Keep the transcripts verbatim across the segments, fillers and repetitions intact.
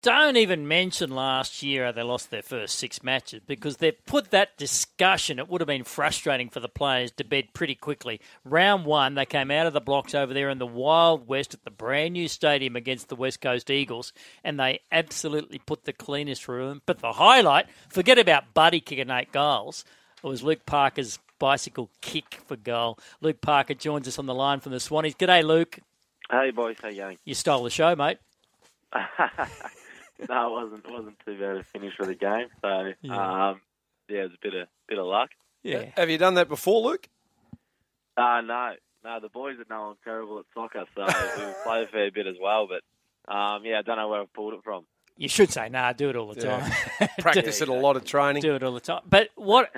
don't even mention last year how they lost their first six matches, because they've put that discussion, it would have been frustrating for the players, to bed pretty quickly. Round one, they came out of the blocks over there in the Wild West at the brand new stadium against the West Coast Eagles, and they absolutely put the cleanest through them. But the highlight, forget about Buddy kicking eight goals, it was Luke Parker's bicycle kick for goal. Luke Parker joins us on the line from the Swannies. G'day, Luke. Hey, boys. How you going? You stole the show, mate. No, it wasn't. It wasn't too bad a finish for the game. So, yeah, um, yeah it was a bit of bit of luck. Yeah. Have you done that before, Luke? Uh, no, no. The boys that know I'm terrible at soccer, so we play a fair bit as well. But um, yeah, I don't know where I've pulled it from. You should say, nah, I do it all the Yeah. time. Practice Yeah, it a lot of training. Do it all the time. But what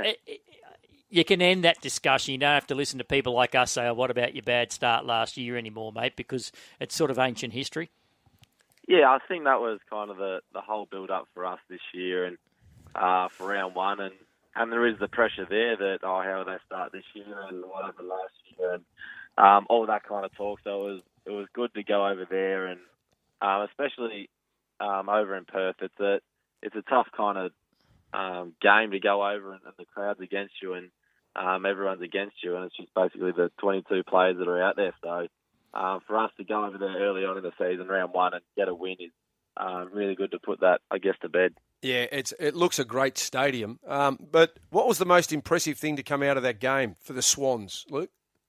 you can end that discussion. You don't have to listen to people like us say, oh, what about your bad start last year anymore, mate, because it's sort of ancient history. Yeah, I think that was kind of the, the whole build-up for us this year and uh, for round one. And, and there is the pressure there that, oh, how will they start this year and what happened last year and um, all that kind of talk. So it was it was good to go over there and um, especially um, over in Perth. It's a, it's a tough kind of um, game to go over and, and the crowd's against you and um, everyone's against you. And it's just basically the twenty-two players that are out there. So Um, for us to go over there early on in the season, round one, and get a win is um, really good to put that, I guess, to bed. Yeah, it's it looks a great stadium. Um, but what was the most impressive thing to come out of that game for the Swans, Luke?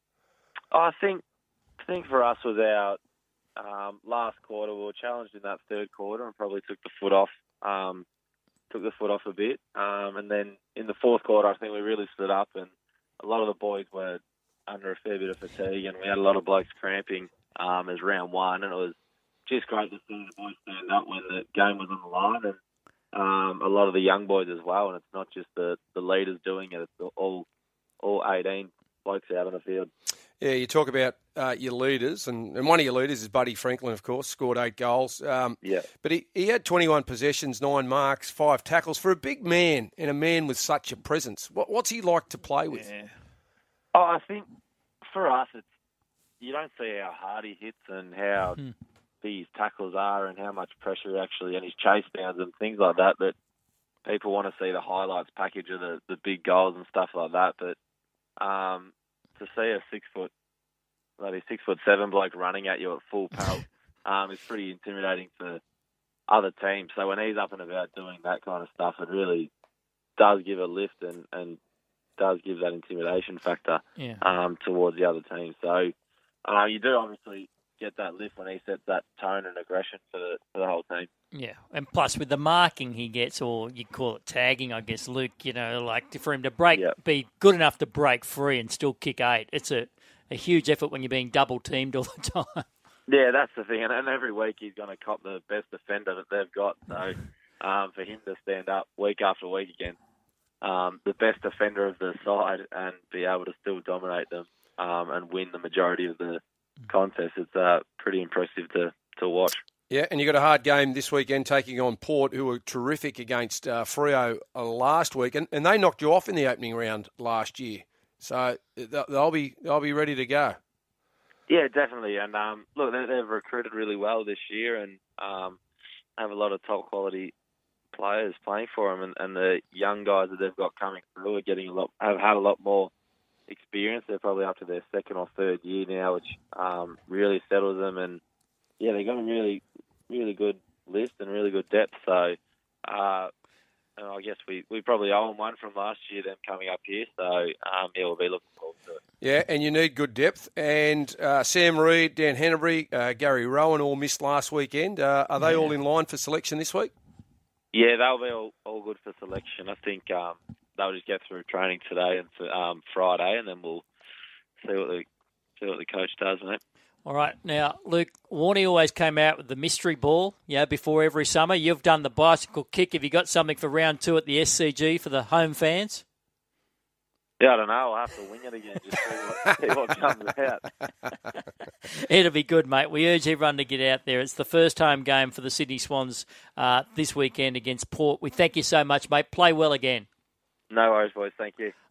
I think, I think for us was our um, last quarter. We were challenged in that third quarter and probably took the foot off, um, took the foot off a bit. Um, and then in the fourth quarter, I think we really stood up, and a lot of the boys were under a fair bit of fatigue, and we had a lot of blokes cramping um, as round one, and it was just great to see the boys stand up when the game was on the line, and um, a lot of the young boys as well, and it's not just the, the leaders doing it, it's all all eighteen blokes out on the field. Yeah, you talk about uh, your leaders, and, and one of your leaders is Buddy Franklin, of course, scored eight goals. Um, yeah. But he, he had twenty-one possessions, nine marks, five tackles. For a big man and a man with such a presence, what, what's he like to play with? Yeah. Oh, I think for us, it's you don't see how hard he hits and how Hmm. big his tackles are and how much pressure actually and his chase downs and things like that. That people want to see the highlights package of the, the big goals and stuff like that. But um, to see a six foot, bloody six foot seven bloke running at you at full pelt um, is pretty intimidating for other teams. So when he's up and about doing that kind of stuff, it really does give a lift and, and does give that intimidation factor Yeah. um, towards the other team. So uh, you do obviously get that lift when he sets that tone and aggression for the, for the whole team. Yeah, and plus with the marking he gets, or you call it tagging, I guess, Luke, you know, like for him to break, Yep. be good enough to break free and still kick eight. It's a, a huge effort when you're being double teamed all the time. Yeah, that's the thing. And, and every week he's going to cop the best defender that they've got. So um, for him to stand up week after week again, um, the best defender of the side and be able to still dominate them um, and win the majority of the contest, it's uh, pretty impressive to, to watch. Yeah, and you got a hard game this weekend taking on Port, who were terrific against uh, Freo uh, last week, and, and they knocked you off in the opening round last year. So they'll, they'll be they'll be ready to go. Yeah, definitely. And um, look, they, they've recruited really well this year and um, have a lot of top quality players playing for them, and, and the young guys that they've got coming through are getting a lot, have had a lot more experience. They're probably up to their second or third year now, which um, really settles them. And yeah, they've got a really, really good list and really good depth. So uh, and I guess we, we probably owe them one from last year, them coming up here. So um, yeah, we'll be looking forward to it. Yeah, and you need good depth. And uh, Sam Reid, Dan Hennebury, uh, Gary Rowan all missed last weekend. Uh, are they Yeah. all in line for selection this week? Yeah, they'll be all, all good for selection. I think um, they'll just get through training today and to, um, Friday, and then we'll see what the see what the coach does, mate. All right. Now, Luke, Warnie always came out with the mystery ball, yeah, before every summer. You've done the bicycle kick. Have you got something for round two at the S C G for the home fans? Yeah, I don't know. I'll have to wing it again, just see what, see what comes out. It'll be good, mate. We urge everyone to get out there. It's the first home game for the Sydney Swans uh, this weekend against Port. We thank you so much, mate. Play well again. No worries, boys. Thank you.